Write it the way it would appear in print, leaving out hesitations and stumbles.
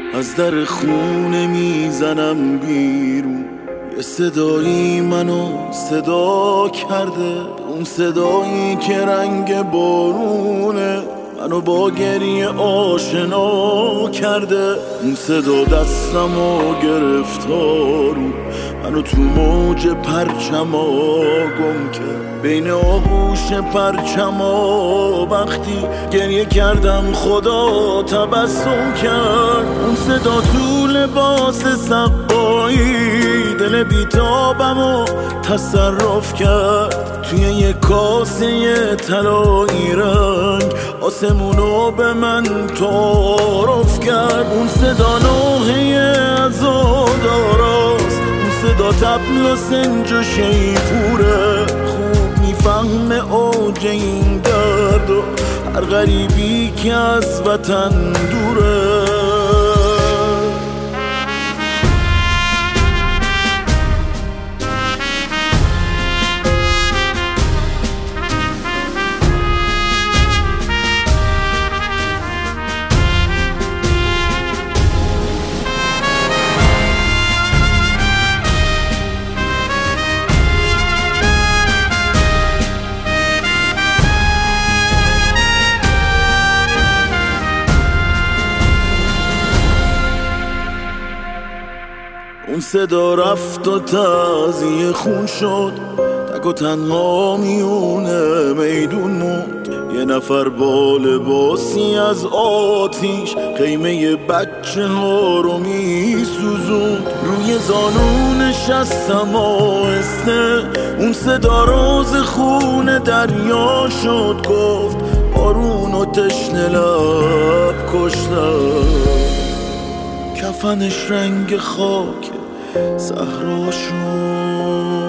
از در خونه میزنم بیرون. یه صدایی منو صدا کرده، اون صدایی که رنگ بارونه منو با گریه آشنا کرده. اون صدا دستمو گرفتارو منو تو موج پرچما گم کرد، بین آغوش پرچما وقتی گریه کردم خدا تبسم کرد. اون صدا تو لباس سقایی دل بیتابمو تصرف کرد، توی یه کاسه طلایی رنگ آسمونو به من تعارف کرد. اون صدا نوحه عزاداراست، اون صدا طبل و سنج و شیپوره، خوب میفهمه اوج این درد و هر غریبی که از وطن دوره. اون صدا رفت و تعزیه خون شد، تک و تنها میونه میدون موند. یه نفر با لباسی از آتیش خیمه بچه ها رو میسوزوند، روی زانو نشستم آهسته. اون صدا راز خون دریا شد، گفت بارون و تشنه لب کشتم. کفنش رنگ خاک صحرا شد.